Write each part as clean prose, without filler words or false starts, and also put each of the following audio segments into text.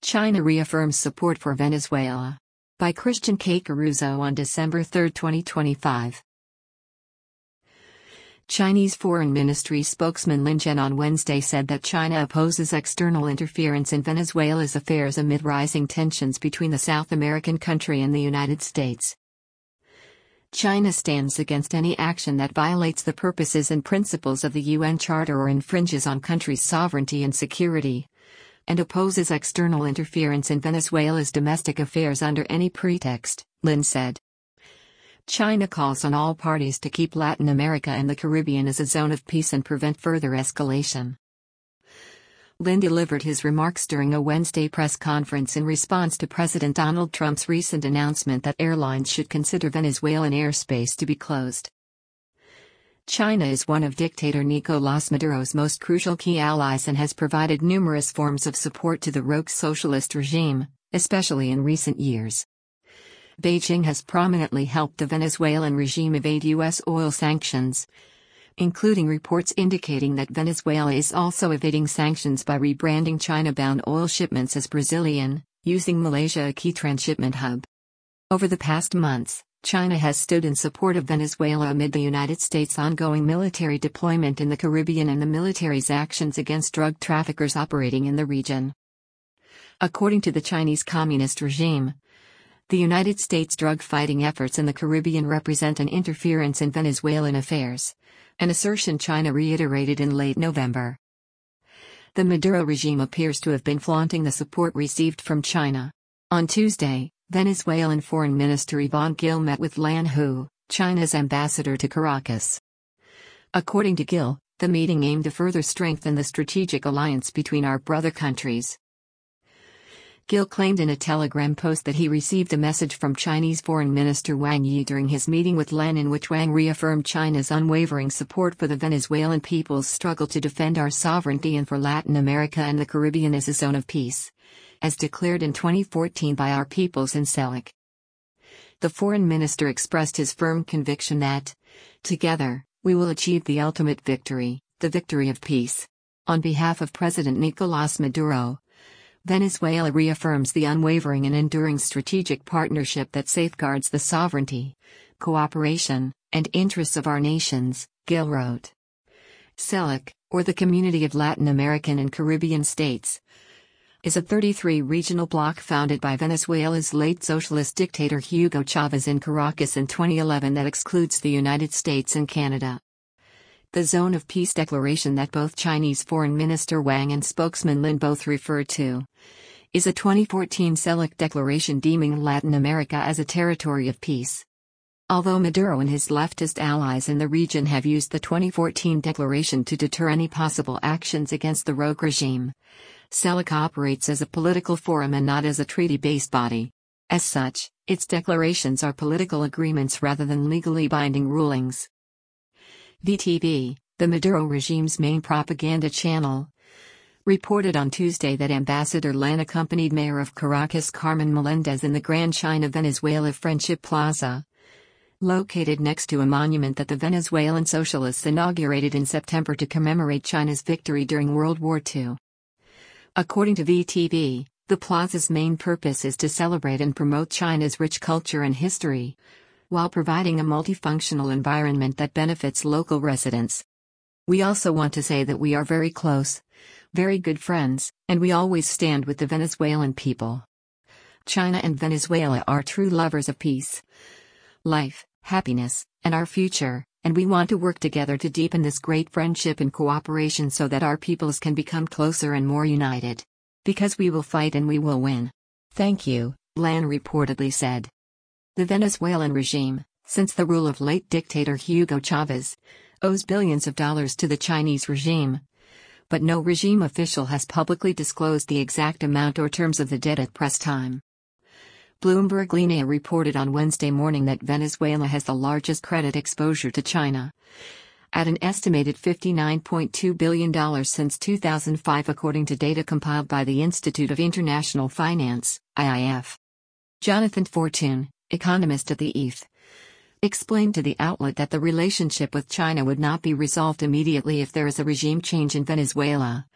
China reaffirms support for Venezuela. By Christian K. Caruso on December 3, 2025. Chinese Foreign Ministry spokesman Lin Jian on Wednesday said that China opposes external interference in Venezuela's affairs amid rising tensions between the South American country and the United States. China stands against any action that violates the purposes and principles of the UN Charter or infringes on countries' sovereignty and security, and opposes external interference in Venezuela's domestic affairs under any pretext, Lin said. China calls on all parties to keep Latin America and the Caribbean as a zone of peace and prevent further escalation. Lin delivered his remarks during a Wednesday press conference in response to President Donald Trump's recent announcement that airlines should consider Venezuelan airspace to be closed. China is one of dictator Nicolás Maduro's most crucial key allies and has provided numerous forms of support to the rogue socialist regime, especially in recent years. Beijing has prominently helped the Venezuelan regime evade U.S. oil sanctions, including reports indicating that Venezuela is also evading sanctions by rebranding China-bound oil shipments as Brazilian, using Malaysia as a key transshipment hub. Over the past months, China has stood in support of Venezuela amid the United States' ongoing military deployment in the Caribbean and the military's actions against drug traffickers operating in the region. According to the Chinese Communist regime, the United States' drug-fighting efforts in the Caribbean represent an interference in Venezuelan affairs, an assertion China reiterated in late November. The Maduro regime appears to have been flaunting the support received from China. On Tuesday, Venezuelan Foreign Minister Iván Gil met with Lan Hu, China's ambassador to Caracas. According to Gil, the meeting aimed to further strengthen the strategic alliance between our brother countries. Gil claimed in a Telegram post that he received a message from Chinese Foreign Minister Wang Yi during his meeting with Lan, in which Wang reaffirmed China's unwavering support for the Venezuelan people's struggle to defend our sovereignty and for Latin America and the Caribbean as a zone of peace, as declared in 2014 by our peoples in CELAC. The foreign minister expressed his firm conviction that, together, we will achieve the ultimate victory, the victory of peace. On behalf of President Nicolás Maduro, Venezuela reaffirms the unwavering and enduring strategic partnership that safeguards the sovereignty, cooperation, and interests of our nations, Gil wrote. CELAC, or the Community of Latin American and Caribbean States, is a 33-regional bloc founded by Venezuela's late socialist dictator Hugo Chavez in Caracas in 2011 that excludes the United States and Canada. The Zone of Peace Declaration that both Chinese Foreign Minister Wang and spokesman Lin both refer to is a 2014 CELAC declaration deeming Latin America as a territory of peace. Although Maduro and his leftist allies in the region have used the 2014 declaration to deter any possible actions against the rogue regime, CELAC operates as a political forum and not as a treaty-based body. As such, its declarations are political agreements rather than legally binding rulings. VTV, the Maduro regime's main propaganda channel, reported on Tuesday that Ambassador Lan accompanied Mayor of Caracas Carmen Melendez in the Grand China Venezuela Friendship Plaza, located next to a monument that the Venezuelan socialists inaugurated in September to commemorate China's victory during World War II. According to VTV, the plaza's main purpose is to celebrate and promote China's rich culture and history, while providing a multifunctional environment that benefits local residents. We also want to say that we are very close, very good friends, and we always stand with the Venezuelan people. China and Venezuela are true lovers of peace, life, happiness, and our future, and we want to work together to deepen this great friendship and cooperation so that our peoples can become closer and more united. Because we will fight and we will win. Thank you, Lan reportedly said. The Venezuelan regime, since the rule of late dictator Hugo Chavez, owes billions of dollars to the Chinese regime. But no regime official has publicly disclosed the exact amount or terms of the debt at press time. Bloomberg Linea reported on Wednesday morning that Venezuela has the largest credit exposure to China, at an estimated $59.2 billion since 2005 according to data compiled by the Institute of International Finance, IIF. Jonathan Fortune, economist at the IIF, explained to the outlet that the relationship with China would not be resolved immediately if there is a regime change in Venezuela.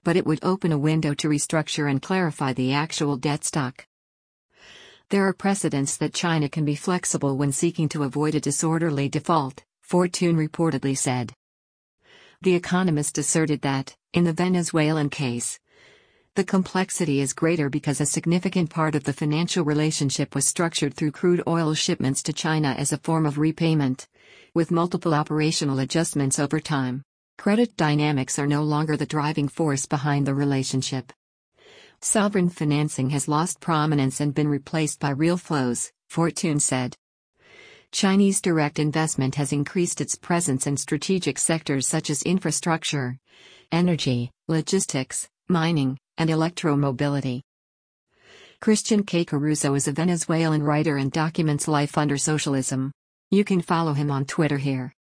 but it would open a window to restructure and clarify the actual debt stock. There are precedents that China can be flexible when seeking to avoid a disorderly default, Fortune reportedly said. The Economist asserted that, in the Venezuelan case, the complexity is greater because a significant part of the financial relationship was structured through crude oil shipments to China as a form of repayment, with multiple operational adjustments over time. Credit dynamics are no longer the driving force behind the relationship. Sovereign financing has lost prominence and been replaced by real flows, Fortune said. Chinese direct investment has increased its presence in strategic sectors such as infrastructure, energy, logistics, mining, and electromobility. Christian K. Caruso is a Venezuelan writer and documents life under socialism. You can follow him on Twitter here.